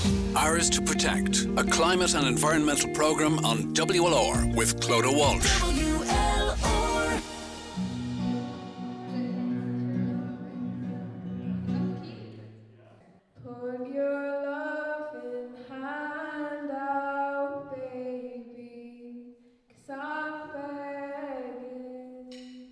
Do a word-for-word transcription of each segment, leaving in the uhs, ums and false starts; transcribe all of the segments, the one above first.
Ours to Protect, a climate and environmental programme on W L R with Clodagh Walsh. W L R. Put your loving hand out, baby, 'cause I'm begging.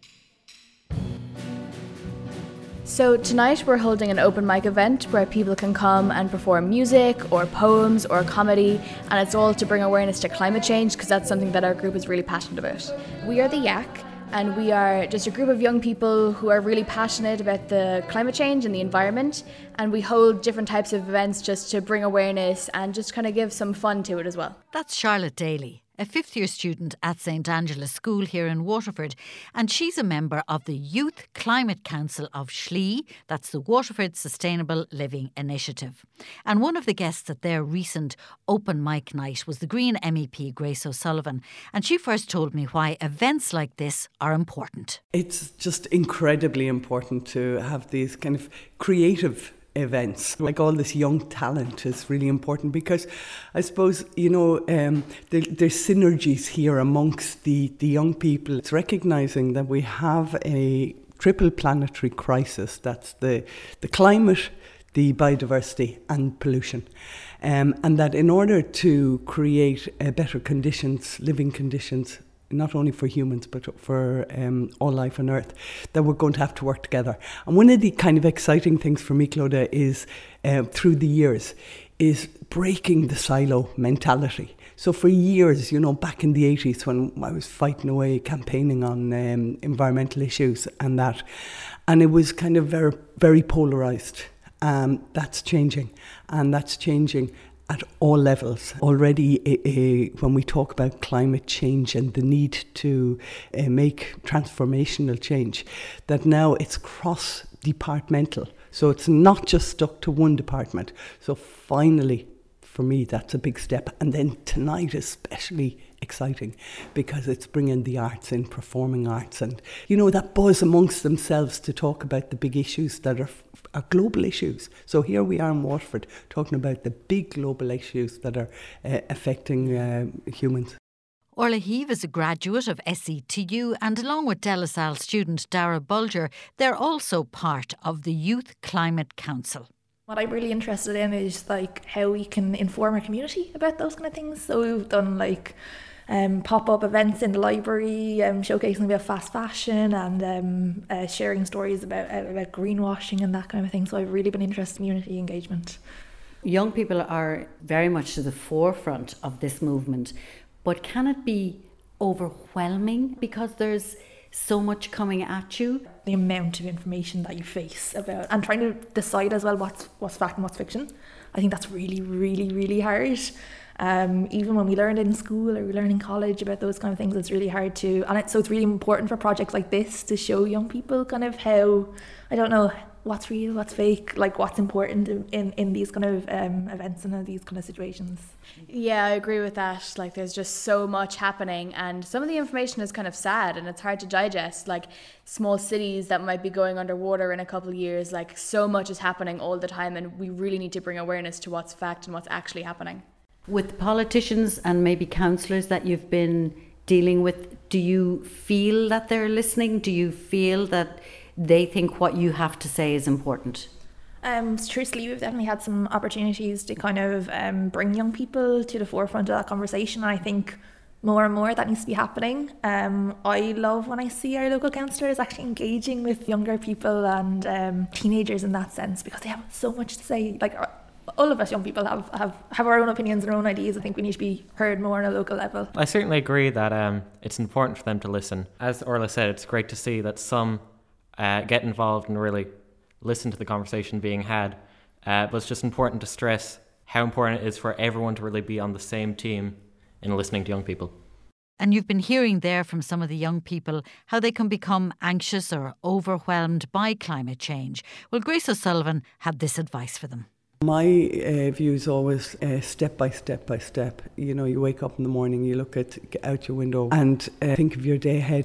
So tonight we're holding an open mic event where people can come and perform music or poems or comedy, and it's all to bring awareness to climate change because that's something that our group is really passionate about. We are the Yak, and we are just a group of young people who are really passionate about the climate change and the environment, and we hold different types of events just to bring awareness and just kind of give some fun to it as well. That's Charlotte Daly, a fifth year student at St Angela's School here in Waterford, and she's a member of the Youth Climate Council of Schlee, that's the Waterford Sustainable Living Initiative. And one of the guests at their recent open mic night was the Green M E P Grace O'Sullivan, and she first told me why events like this are important. It's just incredibly important to have these kind of creative events. Like all this young talent is really important because I suppose, you know, um, there, there's synergies here amongst the, the young people. It's recognising that we have a triple planetary crisis. That's the, the climate, the biodiversity and pollution. Um, and that in order to create uh, better conditions, living conditions, not only for humans but for um, all life on Earth, that we're going to have to work together. And one of the kind of exciting things for me, Clodagh, is uh, through the years, is breaking the silo mentality. So for years, you know, back in the eighties when I was fighting away, campaigning on um, environmental issues and that, and it was kind of very, very polarised. Um, that's changing, and that's changing at all levels. Already, uh, uh, when we talk about climate change and the need to uh, make transformational change, that now it's cross-departmental. So it's not just stuck to one department. So finally, for me, that's a big step. And then tonight especially exciting because it's bringing the arts in, performing arts, and, you know, that buzz amongst themselves to talk about the big issues that are are global issues. So here we are in Waterford talking about the big global issues that are uh, affecting uh, humans. Orla Heave is a graduate of S E T U, and along with De La Salle student Dara Bulger, they're also part of the Youth Climate Council. What I'm really interested in is like how we can inform our community about those kind of things. So we've done like Um, pop-up events in the library, um, showcasing about fast fashion and um, uh, sharing stories about uh, about greenwashing and that kind of thing. So I've really been interested in community engagement. Young people are very much to the forefront of this movement, but can it be overwhelming because there's so much coming at you? The amount of information that you face about and trying to decide as well what's what's fact and what's fiction. I think that's really, really, really hard. Um, even when we learned in school or we learn in college about those kind of things, it's really hard to, and it, so it's really important for projects like this to show young people kind of how, I don't know, what's real, what's fake, like what's important in, in, in these kind of um, events and in these kind of situations. Yeah, I agree with that. Like there's just so much happening, and some of the information is kind of sad and it's hard to digest. Like small cities that might be going underwater in a couple of years, like so much is happening all the time, and we really need to bring awareness to what's fact and what's actually happening. With politicians and maybe councillors that you've been dealing with, do you feel that they're listening? Do you feel that they think what you have to say is important? Um, truthfully, we've definitely had some opportunities to kind of um, bring young people to the forefront of that conversation. And I think more and more that needs to be happening. Um, I love when I see our local councillors actually engaging with younger people and um, teenagers in that sense, because they have so much to say. Like, all of us young people have, have, have our own opinions and our own ideas. I think we need to be heard more on a local level. I certainly agree that um, it's important for them to listen. As Orla said, it's great to see that some uh, get involved and really listen to the conversation being had. Uh, but it's just important to stress how important it is for everyone to really be on the same team in listening to young people. And you've been hearing there from some of the young people how they can become anxious or overwhelmed by climate change. Well, Grace O'Sullivan had this advice for them. My uh, view is always uh, step by step by step. You know, you wake up in the morning, you look at out your window and uh, think of your day ahead,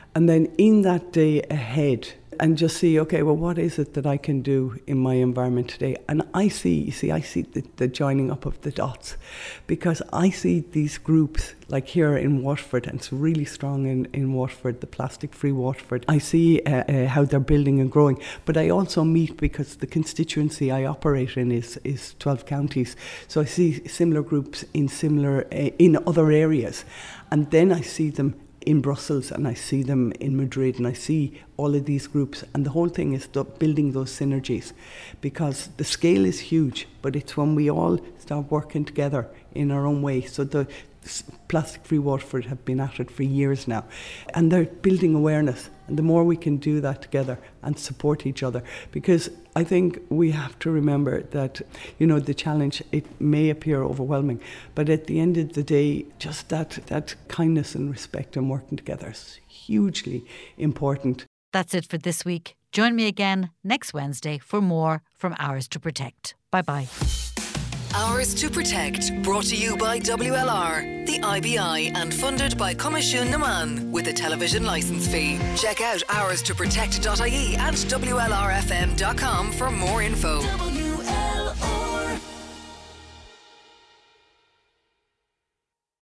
And then in that day ahead, and just see, okay, well, what is it that I can do in my environment today? And I see, you see, I see the, the joining up of the dots, because I see these groups, like here in Waterford, and it's really strong in, in Waterford, the plastic-free Waterford. I see uh, uh, how they're building and growing, but I also meet, because the constituency I operate in is, is twelve counties, so I see similar groups in similar, uh, in other areas, and then I see them in Brussels, and I see them in Madrid, and I see all of these groups, and the whole thing is th- building those synergies, because the scale is huge, but it's when we all start working together in our own way. So the Plastic Free Waterford have been at it for years now, and they're building awareness, and the more we can do that together and support each other, because I think we have to remember that, you know, the challenge, it may appear overwhelming, but at the end of the day, just that that kindness and respect and working together is hugely important. That's it for this week. Join me again next Wednesday for more from Ours to Protect. Bye bye. Ours to Protect, brought to you by W L R, the I B I, and funded by Comisiún na Man with a television licence fee. Check out ours to protect dot I E and W L R F M dot com for more info.